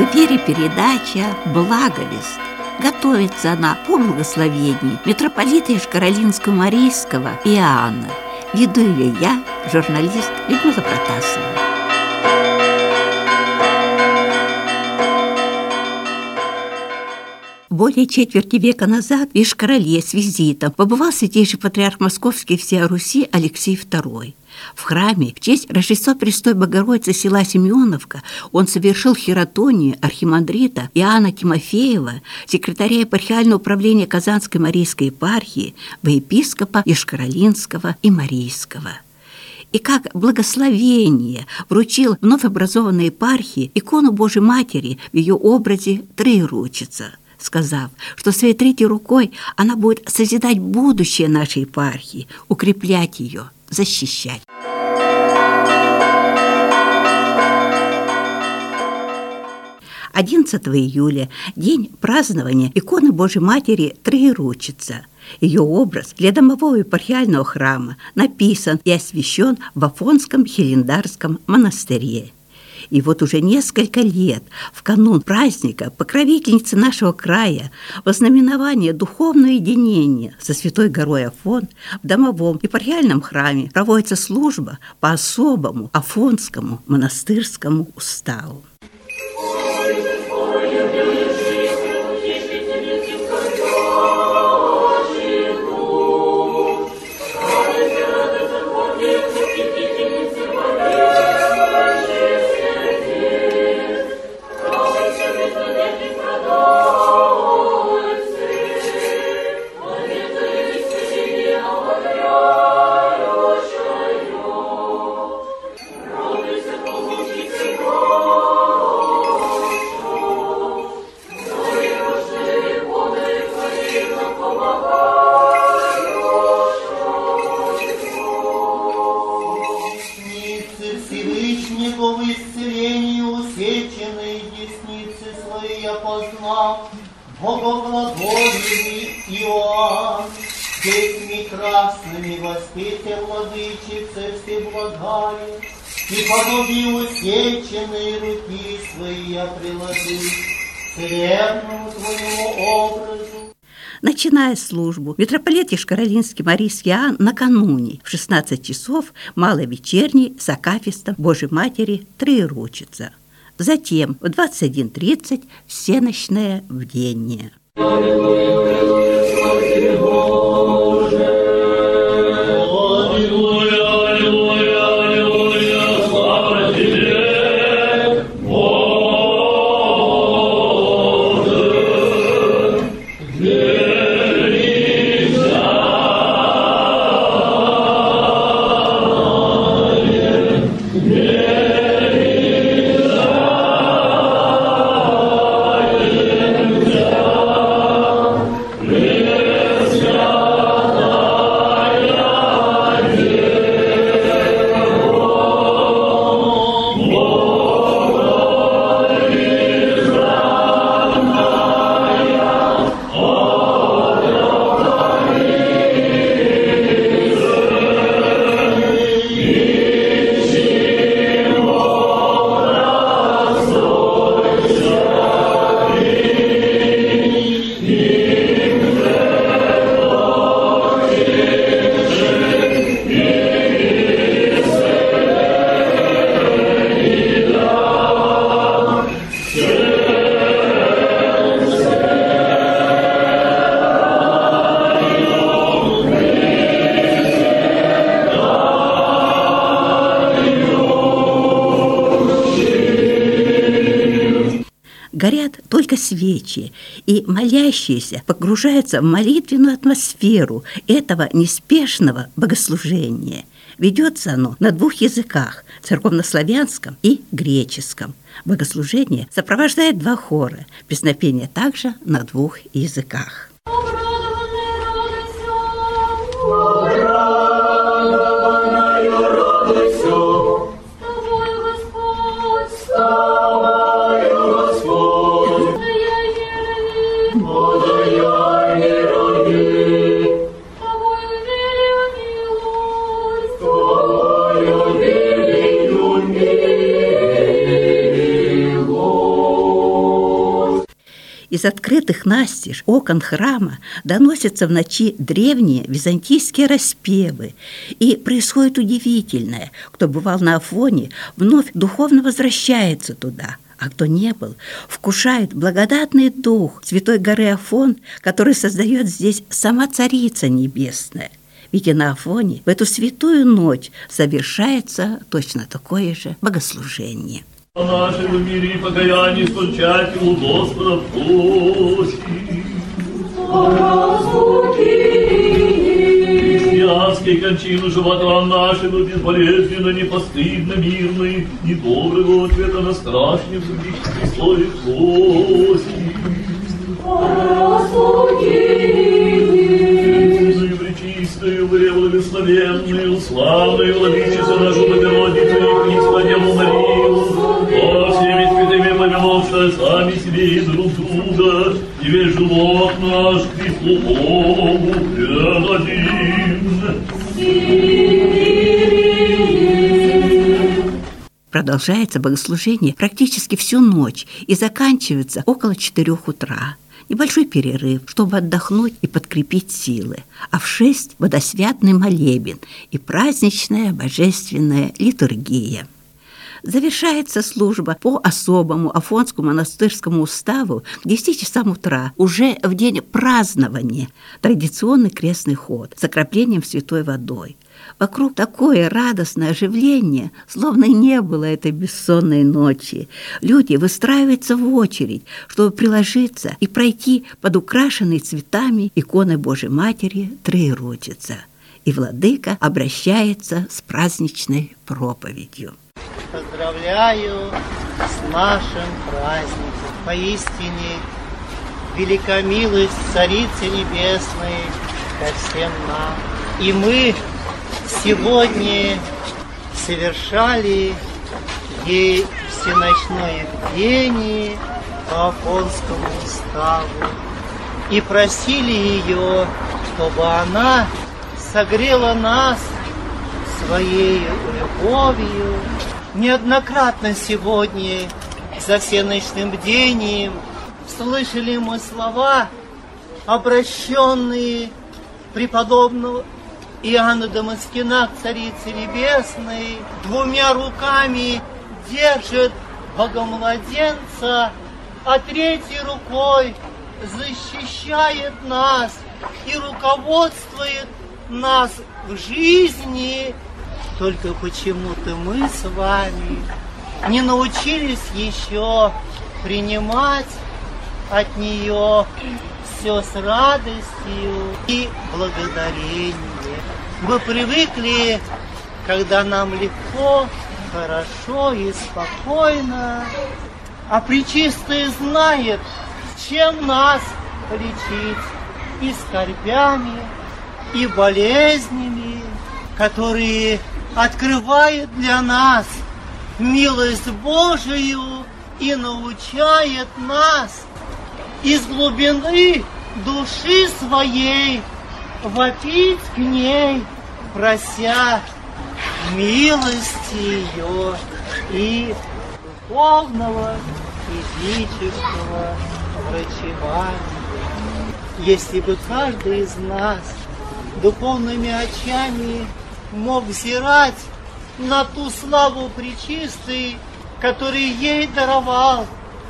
В эфире передача «Благовест». Готовится она по благословению митрополита Ишкаролинско-Марийского Иоанна. Веду ее я, журналист Людмила Протасова. Более четверти века назад в Ишкароле с визитом побывал святейший патриарх Московский всея Руси Алексей II. В храме в честь Рождества Престой Богородицы села Семеновка он совершил хиротонию архимандрита Иоанна Тимофеева, секретаря епархиального управления Казанской Марийской епархии, во епископа Ишкаролинского и Марийского. И как благословение вручил вновь образованной епархии икону Божией Матери в ее образе Троеручица, сказав, что своей третьей рукой она будет созидать будущее нашей епархии, укреплять ее, защищать. «11 июля – день празднования иконы Божией Матери Троеручица. Ее образ для домового епархиального храма написан и освящен в Афонском Хелендарском монастыре. И вот уже несколько лет, в канун праздника покровительницы нашего края, во знаменование духовного единения со Святой горой Афон, в домовом епархиальном храме проводится служба по особому афонскому монастырскому уставу. Богоглагольный Иоанн, детьми красными воспитал владычице всеблагая, и подобие усеченной руки свои я приложил к царевному твоему образу. Начиная службу, митрополит Ишкаролинский Марийский Иоанн накануне в 16 часов малой вечерней с акафистом Божией Матери Троеручица. Затем в 21:30 всенощное бдение. Горят только свечи, и молящиеся погружаются в молитвенную атмосферу этого неспешного богослужения. Ведется оно на двух языках – церковнославянском и греческом. Богослужение сопровождает два хора, песнопение также на двух языках. Из открытых настежь окон храма доносятся в ночи древние византийские распевы. И происходит удивительное. Кто бывал на Афоне, вновь духовно возвращается туда. А кто не был, вкушает благодатный дух Святой горы Афон, который создает здесь сама Царица Небесная. Ведь и на Афоне в эту святую ночь совершается точно такое же богослужение. О нашем мире и покаянии скончать у Господа просим. Христианской кончину живота нашего безболезненно, непостыдно, мирной и доброго ответа на страшные в Христове просим. Пречистую, благословенную, славную владычицу нашу Богородицу и Христа Деву Марию, со всеми святыми помянувши сами себе и друг друга, и весь живот наш Христу Богу предадим. Продолжается богослужение практически всю ночь и заканчивается около 4 утра. Небольшой перерыв, чтобы отдохнуть и подкрепить силы. А в 6 водосвятный молебен и праздничная божественная литургия. Завершается служба по особому Афонскому монастырскому уставу к 10 часам утра, уже в день празднования, традиционный крестный ход с окроплением святой водой. Вокруг такое радостное оживление, словно и не было этой бессонной ночи. Люди выстраиваются в очередь, чтобы приложиться и пройти под украшенной цветами иконы Божией Матери Троеродица. И владыка обращается с праздничной проповедью. Поздравляю с нашим праздником. Поистине, велика милость Царицы Небесной ко всем нам. И мы сегодня совершали ей всеночное бдение по Афонскому уставу и просили ее, чтобы она согрела нас своей любовью. Неоднократно сегодня за всеночным бдением слышали мы слова, обращенные преподобного Иоанна Дамаскина к Царице Небесной, 2 руками держит Богомладенца, а 3-й рукой защищает нас и руководствует нас в жизни. Только почему-то мы с вами не научились еще принимать от нее все с радостью и благодарением. Мы привыкли, когда нам легко, хорошо и спокойно, а Пречистая знает, чем нас лечить, и скорбями, и болезнями, которые открывает для нас милость Божию и научает нас из глубины души своей вопить к ней, прося милости ее и духовного, физического врачевания. Если бы каждый из нас духовными очами мог взирать на ту славу Пречистой, которую ей даровал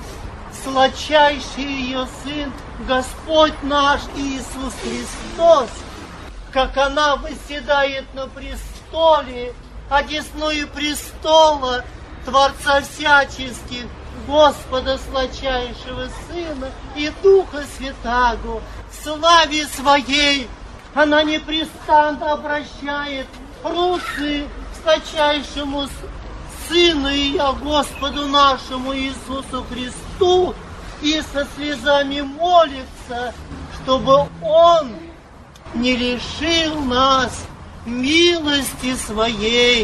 сладчайший ее Сын, Господь наш Иисус Христос, как она восседает на престоле, одесную престола Творца всяческих, Господа сладчайшего Сына и Духа Святаго, в славе своей она непрестанно обращает руки к сладчайшему Сыну и Господу нашему Иисусу Христу и со слезами молится, чтобы Он не лишил нас милости своей,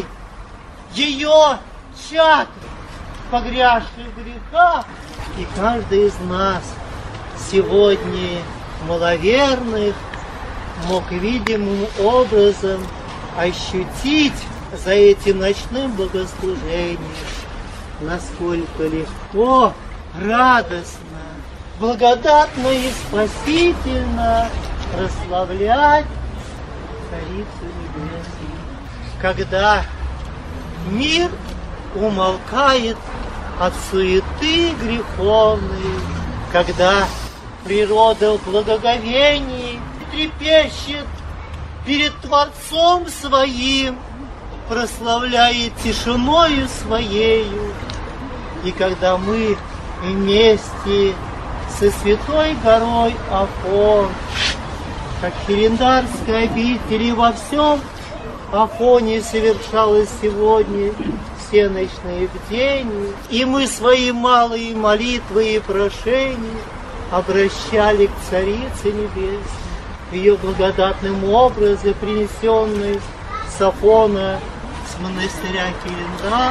ее чад, погрязших в грехах. И каждый из нас сегодня маловерных мог видимым образом ощутить за этим ночным богослужением, насколько легко, радостно благодатно и спасительно прославлять Царицу Небесную. Когда мир умолкает от суеты греховной, когда природа в благоговении трепещет перед Творцом Своим, прославляет тишиною Своею, и когда мы вместе со святой горой Афон, как херендарской обители во всем Афоне совершалось сегодня всеночные бдения, и мы свои малые молитвы и прошения обращали к Царице Небесной, ее благодатным образом, принесенной с Афона, с монастыря Херендар,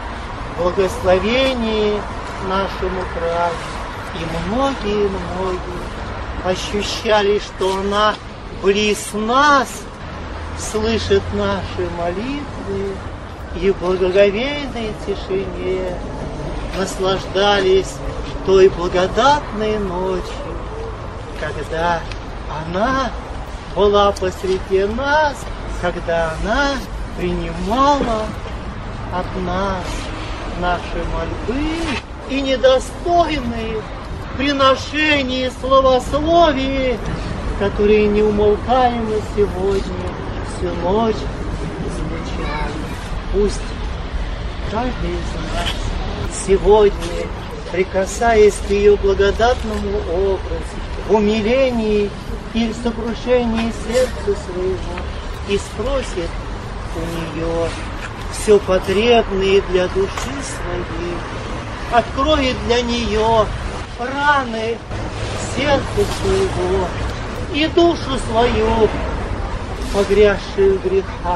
благословение нашему краю. И многие ощущали, что она близ нас, слышит наши молитвы, и в благоговейной тишине наслаждались той благодатной ночью, когда она была посреди нас, когда она принимала от нас наши мольбы и недостойные приношения словословия, которые неумолкаемо сегодня всю ночь звучали. Пусть каждый из нас сегодня, прикасаясь к ее благодатному образу, в умилении или сокрушении сердца своего, и спросит у нее все потребное для души своей, откроет для нее раны сердца своего и душу свою, погрязшую в грехах.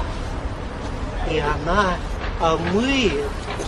И она омыет,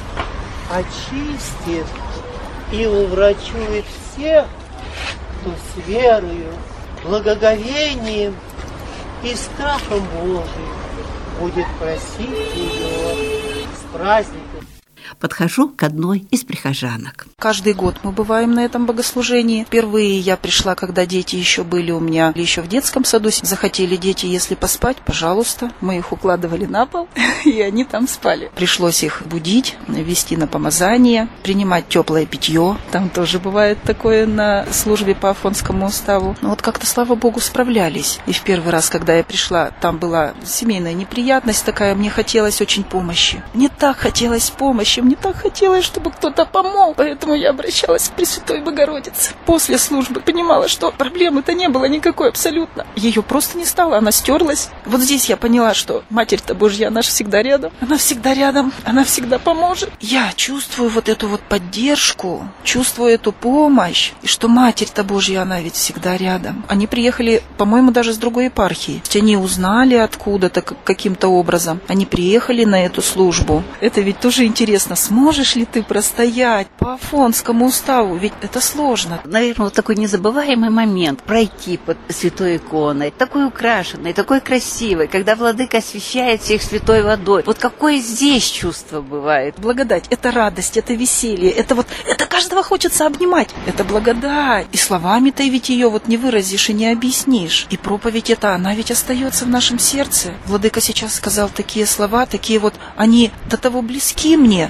очистит и уврачует всех, кто с верою, благоговением и страхом Божиим будет просить ее с праздником. Подхожу к одной из прихожанок. Каждый год мы бываем на этом богослужении. Впервые я пришла, когда дети еще были у меня, еще в детском саду. Захотели дети, если поспать, пожалуйста. Мы их укладывали на пол, и они там спали. Пришлось их будить, вести на помазание, принимать теплое питье. Там тоже бывает такое на службе по Афонскому уставу. Но вот как-то, слава Богу, справлялись. И в первый раз, когда я пришла, там была семейная неприятность такая. Мне хотелось очень помощи. Мне так хотелось помощи. Мне так хотелось, чтобы кто-то помог. Поэтому я обращалась к Пресвятой Богородице. После службы понимала, что проблемы-то не было никакой абсолютно. Ее просто не стало, она стерлась. Вот здесь я поняла, что Матерь-то Божья, она же всегда рядом. Она всегда рядом, она всегда поможет. Я чувствую вот эту вот поддержку, чувствую эту помощь. И что Матерь-то Божья, она ведь всегда рядом. Они приехали, по-моему, даже с другой епархии. То есть они узнали откуда-то каким-то образом. Они приехали на эту службу. Это ведь тоже интересно. Сможешь ли ты простоять по Афонскому уставу? Ведь это сложно. Наверное, вот такой незабываемый момент пройти под святой иконой, такой украшенной, такой красивой, когда владыка освящает всех святой водой. Вот какое здесь чувство бывает? Благодать – это радость, это веселье, это каждого хочется обнимать. Это благодать. И словами-то ведь ее вот не выразишь и не объяснишь. И проповедь эта, она ведь остается в нашем сердце. Владыка сейчас сказал такие слова, такие вот, они до того близки мне.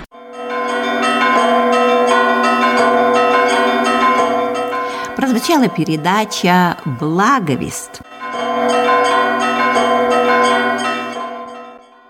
Прозвучала передача «Благовест».